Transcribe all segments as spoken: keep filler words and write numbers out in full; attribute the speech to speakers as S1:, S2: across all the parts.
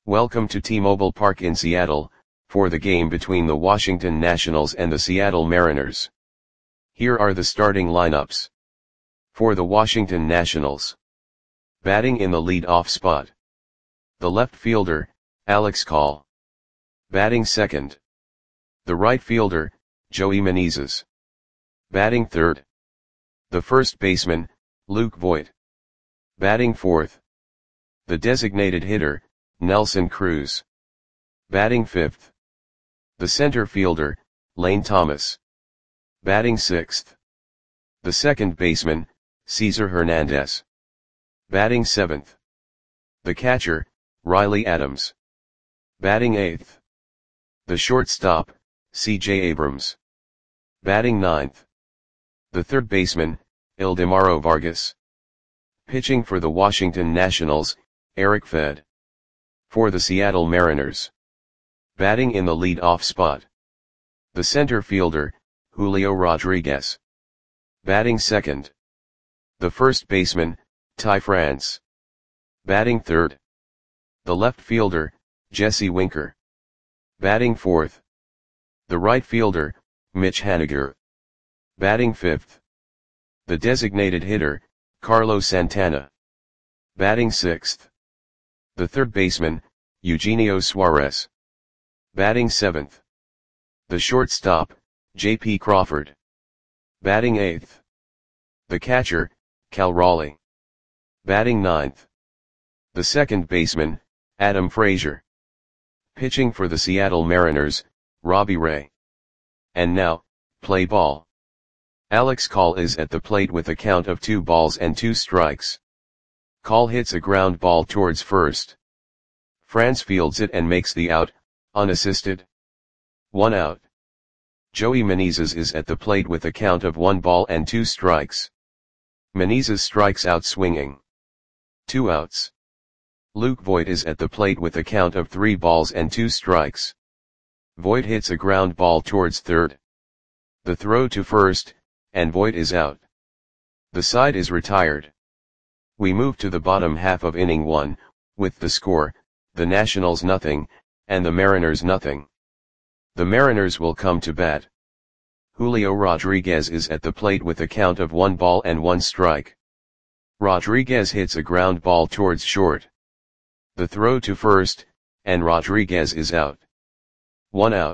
S1: Welcome to T-Mobile Park in Seattle, for the game between the Washington Nationals and the Seattle Mariners. Here are the starting lineups. For the Washington Nationals. Batting in the lead-off spot. The left fielder, Alex Call. Batting second. The right fielder, Joey Meneses. Batting third. The first baseman, Luke Voit. Batting fourth. The designated hitter, Nelson Cruz. Batting fifth. The center fielder, Lane Thomas. Batting sixth. The second baseman, Cesar Hernandez. Batting seventh. The catcher, Riley Adams. Batting eighth. The shortstop, C J Abrams. Batting ninth. The third baseman, Ildemaro Vargas. Pitching for the Washington Nationals, Eric Fed. For the Seattle Mariners. Batting in the lead-off spot. The center fielder, Julio Rodriguez. Batting second. The first baseman, Ty France. Batting third. The left fielder, Jesse Winker. Batting fourth. The right fielder, Mitch Haniger. Batting fifth. The designated hitter, Carlos Santana. Batting sixth. The third baseman, Eugenio Suarez. Batting seventh. The shortstop, J P Crawford. Batting eighth. The catcher, Cal Raleigh. Batting ninth. The second baseman, Adam Frazier. Pitching for the Seattle Mariners, Robbie Ray. And now, play ball. Alex Call is at the plate with a count of two balls and two strikes. Call hits a ground ball towards first. France fields it and makes the out, unassisted. One out. Joey Meneses is at the plate with a count of one ball and two strikes. Meneses strikes out swinging. Two outs. Luke Voit is at the plate with a count of three balls and two strikes. Voit hits a ground ball towards third. The throw to first, and Voit is out. The side is retired. We move to the bottom half of inning one, with the score, the Nationals nothing, and the Mariners nothing. The Mariners will come to bat. Julio Rodriguez is at the plate with a count of one ball and one strike. Rodriguez hits a ground ball towards short. The throw to first, and Rodriguez is out. One out.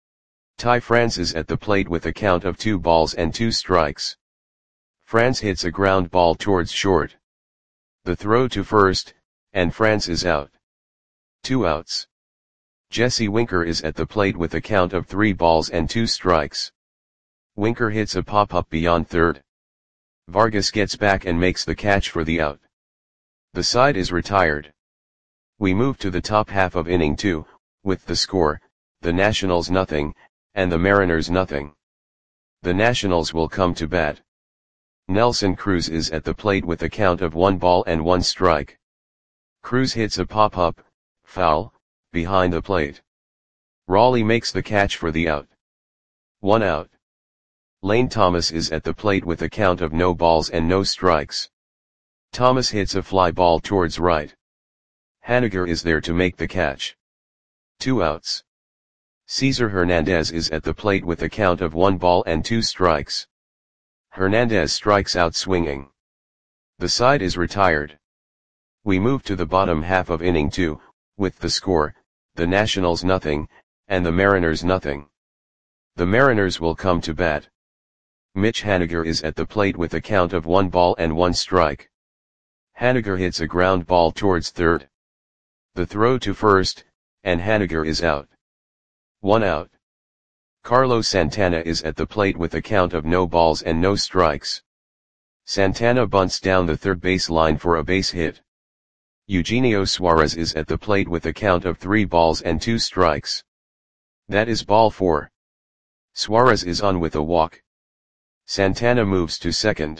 S1: Ty France is at the plate with a count of two balls and two strikes. France hits a ground ball towards short. The throw to first, and France is out. Two outs. Jesse Winker is at the plate with a count of three balls and two strikes. Winker hits a pop-up beyond third. Vargas gets back and makes the catch for the out. The side is retired. We move to the top half of inning two, with the score, the Nationals nothing, and the Mariners nothing. The Nationals will come to bat. Nelson Cruz is at the plate with a count of one ball and one strike. Cruz hits a pop-up, foul, behind the plate. Raleigh makes the catch for the out. One out. Lane Thomas is at the plate with a count of no balls and no strikes. Thomas hits a fly ball towards right. Haniger is there to make the catch. Two outs. Cesar Hernandez is at the plate with a count of one ball and two strikes. Hernandez strikes out swinging. The side is retired. We move to the bottom half of inning two, with the score, the Nationals nothing, and the Mariners nothing. The Mariners will come to bat. Mitch Haniger is at the plate with a count of one ball and one strike. Haniger hits a ground ball towards third. The throw to first, and Haniger is out. One out. Carlos Santana is at the plate with a count of no balls and no strikes. Santana bunts down the third base line for a base hit. Eugenio Suarez is at the plate with a count of three balls and two strikes. That is ball four. Suarez is on with a walk. Santana moves to second.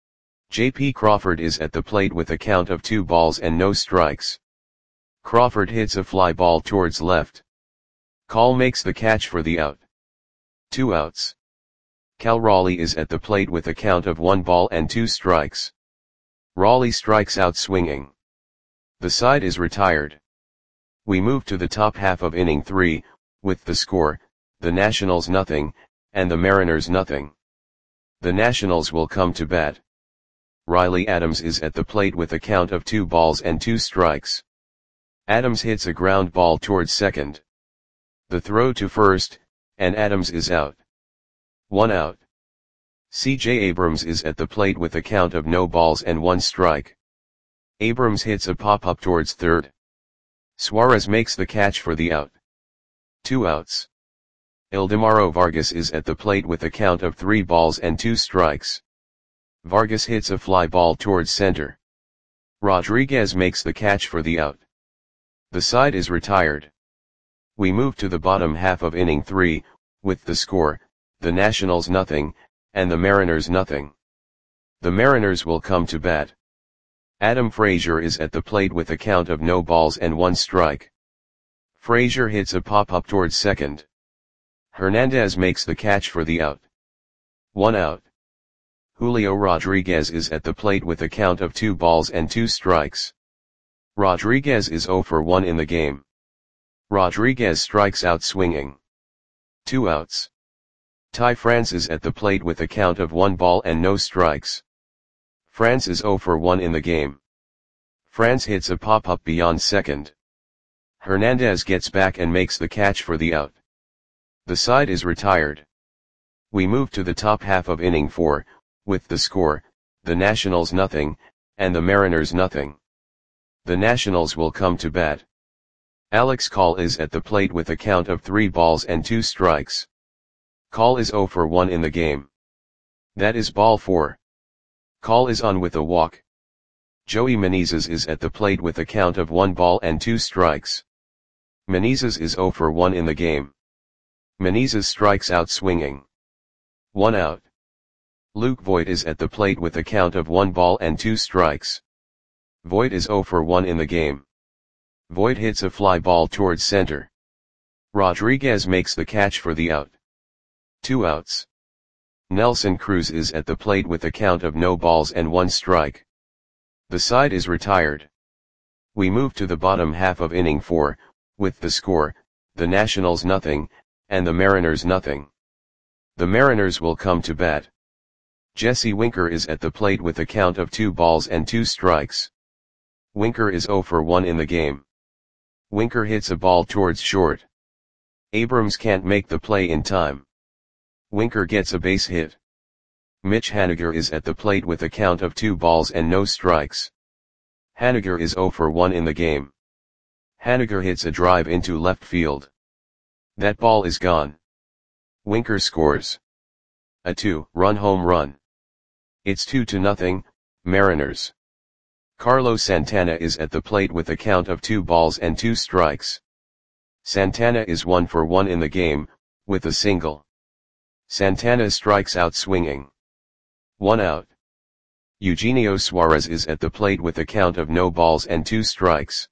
S1: J P Crawford is at the plate with a count of two balls and no strikes. Crawford hits a fly ball towards left. Call makes the catch for the out. Two outs. Cal Raleigh is at the plate with a count of one ball and two strikes. Raleigh strikes out swinging. The side is retired. We move to the top half of inning three, with the score, the Nationals nothing, and the Mariners nothing. The Nationals will come to bat. Riley Adams is at the plate with a count of two balls and two strikes. Adams hits a ground ball towards second. The throw to first, and Adams is out. One out. C J Abrams is at the plate with a count of no balls and one strike. Abrams hits a pop-up towards third. Suarez makes the catch for the out. Two outs. Ildemaro Vargas is at the plate with a count of three balls and two strikes. Vargas hits a fly ball towards center. Rodriguez makes the catch for the out. The side is retired. We move to the bottom half of inning three, with the score, the Nationals nothing, and the Mariners nothing. The Mariners will come to bat. Adam Frazier is at the plate with a count of no balls and one strike. Frazier hits a pop-up towards second. Hernandez makes the catch for the out. One out. Julio Rodriguez is at the plate with a count of two balls and two strikes. Rodriguez is zero for one in the game. Rodriguez strikes out swinging. Two outs. Ty France is at the plate with a count of one ball and no strikes. France is zero for one in the game. France hits a pop-up beyond second. Hernandez gets back and makes the catch for the out. The side is retired. We move to the top half of inning four, with the score, the Nationals nothing, and the Mariners nothing. The Nationals will come to bat. Alex Call is at the plate with a count of three balls and two strikes. Call is zero for one in the game. That is ball four. Call is on with a walk. Joey Menezes is at the plate with a count of one ball and two strikes. Menezes is zero for one in the game. Menezes strikes out swinging. One out. Luke Voit is at the plate with a count of one ball and two strikes. Voit is zero for one in the game. Voit hits a fly ball towards center. Rodriguez makes the catch for the out. Two outs. Nelson Cruz is at the plate with a count of no balls and one strike. The side is retired. We move to the bottom half of inning four, with the score, the Nationals nothing, and the Mariners nothing. The Mariners will come to bat. Jesse Winker is at the plate with a count of two balls and two strikes. Winker is zero for one in the game. Winker hits a ball towards short. Abrams can't make the play in time. Winker gets a base hit. Mitch Haniger is at the plate with a count of two balls and no strikes. Haniger is zero for one in the game. Haniger hits a drive into left field. That ball is gone. Winker scores a two-run home run. It's two to nothing, Mariners. Carlos Santana is at the plate with a count of two balls and two strikes. Santana is one for one in the game, with a single. Santana strikes out swinging. One out. Eugenio Suarez is at the plate with a count of no balls and two strikes.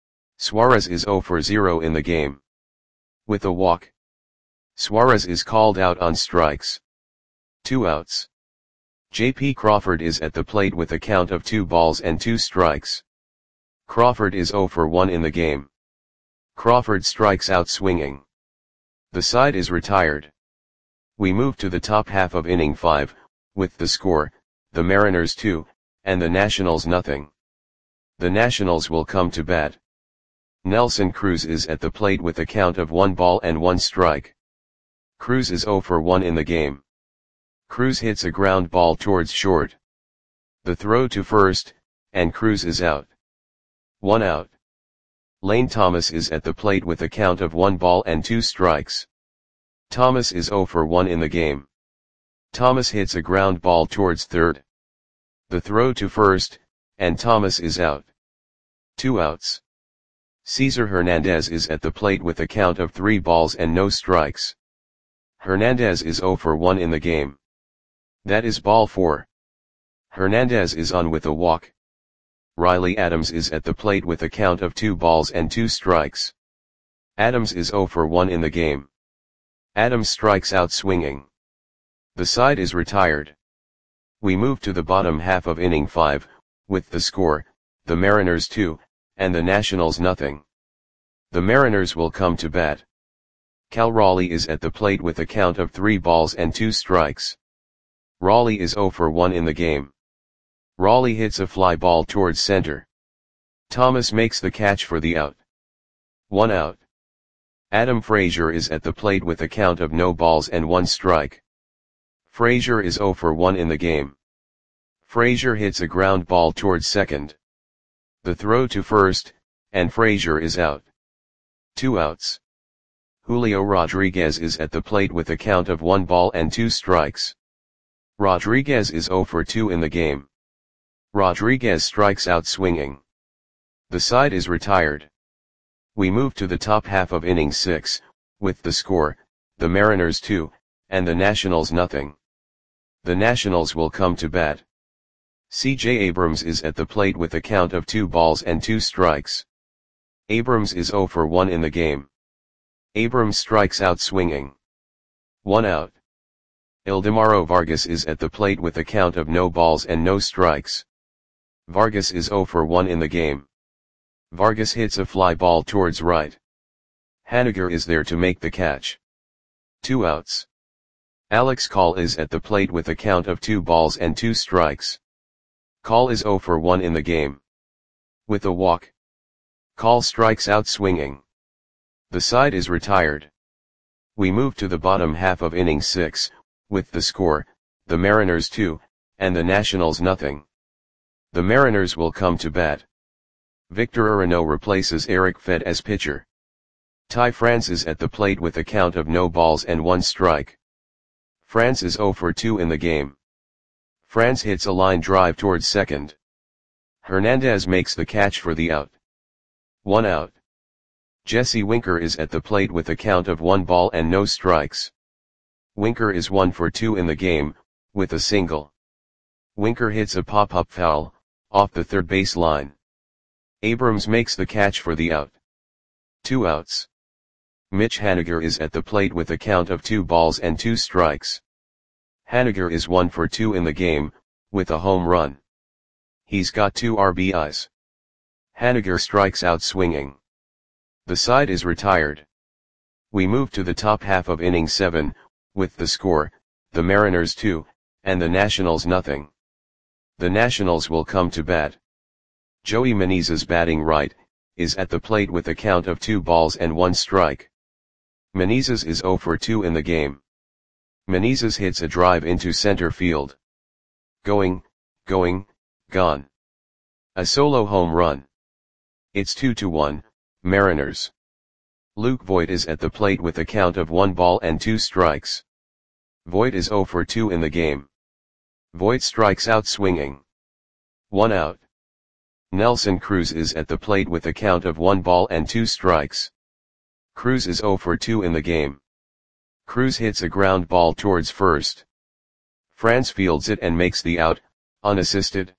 S1: Suarez is zero for zero in the game. With a walk. Suarez is called out on strikes. Two outs. J P Crawford is at the plate with a count of two balls and two strikes. Crawford is zero for one in the game. Crawford strikes out swinging. The side is retired. We move to the top half of inning five, with the score, the Mariners two, and the Nationals nothing. The Nationals will come to bat. Nelson Cruz is at the plate with a count of one ball and one strike. Cruz is zero for one in the game. Cruz hits a ground ball towards short. The throw to first, and Cruz is out. One out. Lane Thomas is at the plate with a count of one ball and two strikes. Thomas is zero for one in the game. Thomas hits a ground ball towards third. The throw to first, and Thomas is out. Two outs. Cesar Hernandez is at the plate with a count of three balls and no strikes. Hernandez is zero for one in the game. That is ball four. Hernandez is on with a walk. Riley Adams is at the plate with a count of two balls and two strikes. Adams is zero for one in the game. Adams strikes out swinging. The side is retired. We move to the bottom half of inning five, with the score, the Mariners two, and the Nationals nothing. The Mariners will come to bat. Cal Raleigh is at the plate with a count of three balls and two strikes. Raleigh is oh for one in the game. Raleigh hits a fly ball towards center. Thomas makes the catch for the out. One out. Adam Frazier is at the plate with a count of no balls and one strike. Frazier is oh for one in the game. Frazier hits a ground ball towards second. The throw to first, and Frazier is out. Two outs. Julio Rodriguez is at the plate with a count of one ball and two strikes. Rodriguez is oh for two in the game. Rodriguez strikes out swinging. The side is retired. We move to the top half of inning six, with the score, the Mariners two, and the Nationals nothing. The Nationals will come to bat. C J Abrams is at the plate with a count of two balls and two strikes. Abrams is oh for one in the game. Abrams strikes out swinging. One out. Ildemaro Vargas is at the plate with a count of no balls and no strikes. Vargas is oh for one in the game. Vargas hits a fly ball towards right. Haniger is there to make the catch. Two outs. Alex Call is at the plate with a count of two balls and two strikes. Call is oh for one in the game. With a walk. Call strikes out swinging. The side is retired. We move to the bottom half of inning six, with the score, the Mariners two, and the Nationals nothing. The Mariners will come to bat. Victor Urano replaces Eric Fed as pitcher. Ty France is at the plate with a count of no balls and one strike. France is oh for two in the game. France hits a line drive towards second. Hernandez makes the catch for the out. One out. Jesse Winker is at the plate with a count of one ball and no strikes. Winker is one for two in the game, with a single. Winker hits a pop-up foul, off the third base line. Abrams makes the catch for the out. Two outs. Mitch Haniger is at the plate with a count of two balls and two strikes. Haniger is one for two in the game, with a home run. He's got two R B Is. Haniger strikes out swinging. The side is retired. We move to the top half of inning seven, with the score, the Mariners two, and the Nationals nothing. The Nationals will come to bat. Joey Menezes batting right, is at the plate with a count of two balls and one strike. Menezes is oh for two in the game. Menezes hits a drive into center field. Going, going, gone. A solo home run. It's two to one, Mariners. Luke Voit is at the plate with a count of one ball and two strikes. Voit is oh for two in the game. Voit strikes out swinging. One out. Nelson Cruz is at the plate with a count of one ball and two strikes. Cruz is oh for two in the game. Cruz hits a ground ball towards first. France fields it and makes the out, unassisted.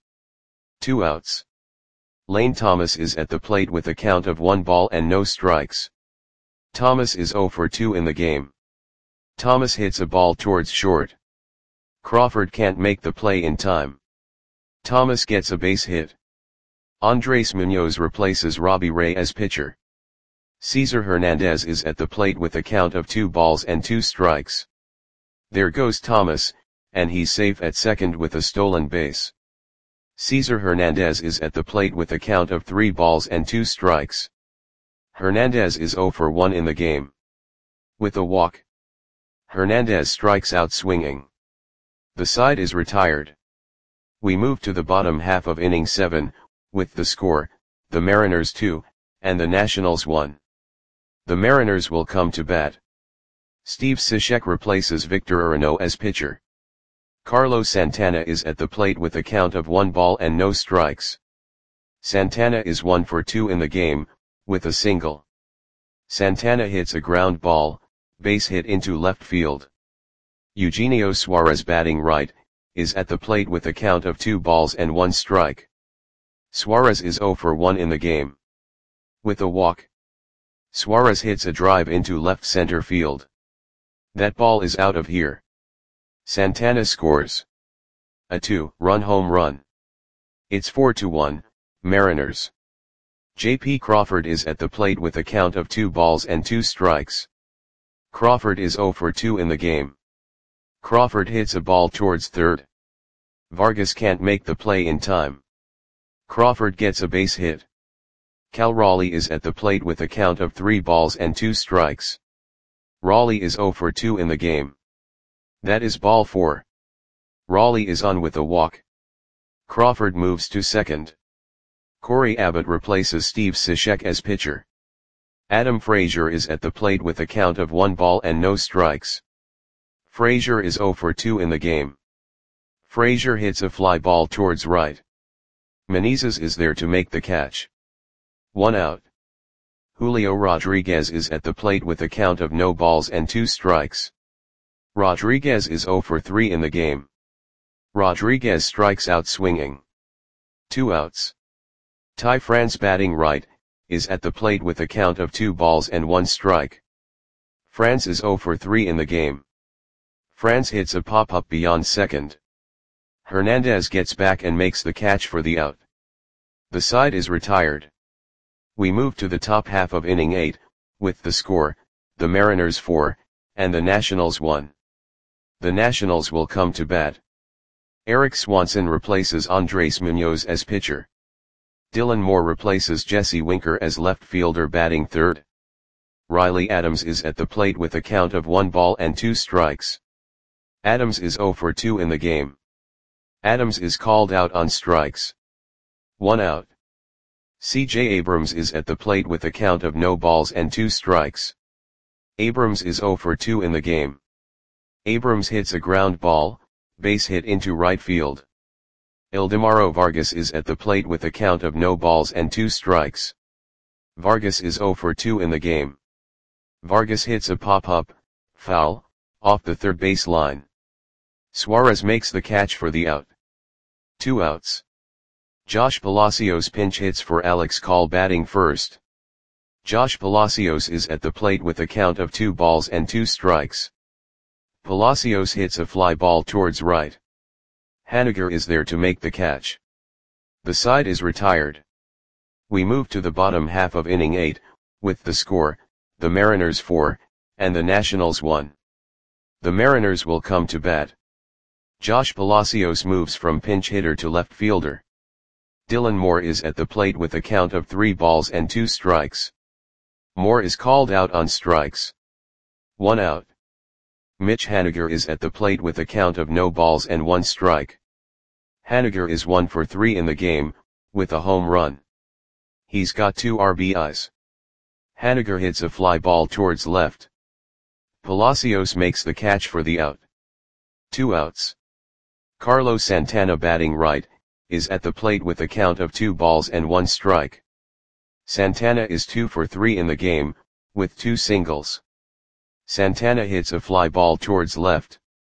S1: Two outs. Lane Thomas is at the plate with a count of one ball and no strikes. Thomas is oh for two in the game. Thomas hits a ball towards short. Crawford can't make the play in time. Thomas gets a base hit. Andres Munoz replaces Robbie Ray as pitcher. Cesar Hernandez is at the plate with a count of two balls and two strikes. There goes Thomas, and he's safe at second with a stolen base. Cesar Hernandez is at the plate with a count of three balls and two strikes. Hernandez is oh for one in the game. With a walk. Hernandez strikes out swinging. The side is retired. We move to the bottom half of inning seven, with the score, the Mariners two, and the Nationals one. The Mariners will come to bat. Steve Cishek replaces Victor Urano as pitcher. Carlos Santana is at the plate with a count of one ball and no strikes. Santana is one for two in the game, with a single. Santana hits a ground ball, base hit into left field. Eugenio Suarez batting right, is at the plate with a count of two balls and one strike. Suarez is oh for one in the game. With a walk. Suarez hits a drive into left center field. That ball is out of here. Santana scores a two-run home run. It's four to one, Mariners. J P Crawford is at the plate with a count of two balls and two strikes. Crawford is zero for two in the game. Crawford hits a ball towards third. Vargas can't make the play in time. Crawford gets a base hit. Cal Raleigh is at the plate with a count of three balls and two strikes. Raleigh is zero for two in the game. That is ball four. Raleigh is on with a walk. Crawford moves to second. Corey Abbott replaces Steve Cishek as pitcher. Adam Frazier is at the plate with a count of one ball and no strikes. Frazier is zero for two in the game. Frazier hits a fly ball towards right. Menezes is there to make the catch. One out. Julio Rodriguez is at the plate with a count of no balls and two strikes. Rodriguez is zero for three in the game. Rodriguez strikes out swinging. Two outs. Ty France batting right, is at the plate with a count of two balls and one strike. France is zero for three in the game. France hits a pop-up beyond second. Hernandez gets back and makes the catch for the out. The side is retired. We move to the top half of inning eight, with the score, the Mariners four, and the Nationals one. The Nationals will come to bat. Eric Swanson replaces Andres Munoz as pitcher. Dylan Moore replaces Jesse Winker as left fielder batting third. Riley Adams is at the plate with a count of one ball and two strikes. Adams is zero for two in the game. Adams is called out on strikes. One out. C J Abrams is at the plate with a count of no balls and two strikes. Abrams is zero for two in the game. Abrams hits a ground ball, base hit into right field. Ildemaro Vargas is at the plate with a count of no balls and two strikes. Vargas is zero for two in the game. Vargas hits a pop-up, foul, off the third base line. Suarez makes the catch for the out. Two outs. Josh Palacios pinch hits for Alex Call batting first. Josh Palacios is at the plate with a count of two balls and two strikes. Palacios hits a fly ball towards right. Haniger is there to make the catch. The side is retired. We move to the bottom half of inning eight, with the score, the Mariners four, and the Nationals one. The Mariners will come to bat. Josh Palacios moves from pinch hitter to left fielder. Dylan Moore is at the plate with a count of three balls and two strikes. Moore is called out on strikes. One out. Mitch Haniger is at the plate with a count of no balls and one strike. Haniger is one for three in the game, with a home run. He's got two R B Is. Haniger hits a fly ball towards left. Palacios makes the catch for the out. Two outs. Carlos Santana batting right, is at the plate with a count of two balls and one strike. Santana is two for three in the game, with two singles. Santana hits a fly ball towards left.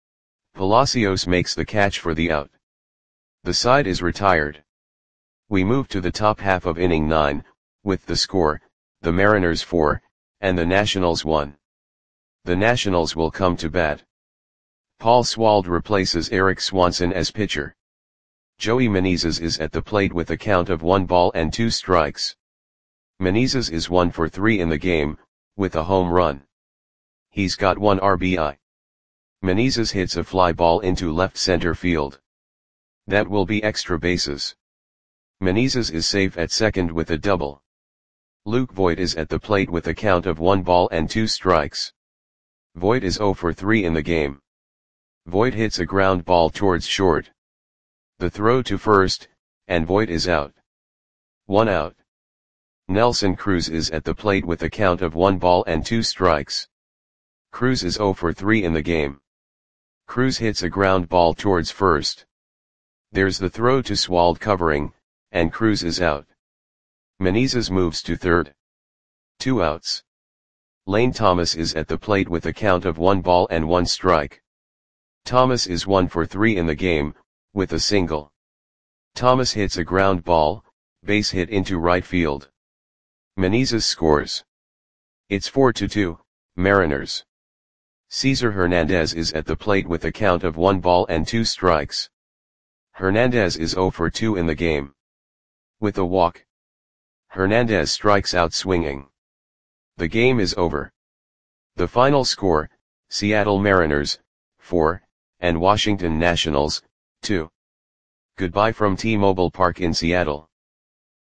S1: Palacios makes the catch for the out. The side is retired. We move to the top half of inning nine, with the score, the Mariners four, and the Nationals one. The Nationals will come to bat. Paul Swald replaces Eric Swanson as pitcher. Joey Menezes is at the plate with a count of one ball and two strikes. Menezes is one for three in the game, with a home run. He's got one R B I. Menezes hits a fly ball into left center field. That will be extra bases. Menezes is safe at second with a double. Luke Voit is at the plate with a count of one ball and two strikes. Voit is zero for three in the game. Voit hits a ground ball towards short. The throw to first, and Voit is out. One out. Nelson Cruz is at the plate with a count of one ball and two strikes. Cruz is zero for three in the game. Cruz hits a ground ball towards first. There's the throw to Swald covering, and Cruz is out. Menezes moves to third. Two outs. Lane Thomas is at the plate with a count of one ball and one strike. Thomas is one for three in the game, with a single. Thomas hits a ground ball, base hit into right field. Menezes scores. It's four to two, Mariners. Cesar Hernandez is at the plate with a count of one ball and two strikes. Hernandez is zero for two in the game. With a walk. Hernandez strikes out swinging. The game is over. The final score, Seattle Mariners, four, and Washington Nationals, two. Goodbye from T-Mobile Park in Seattle.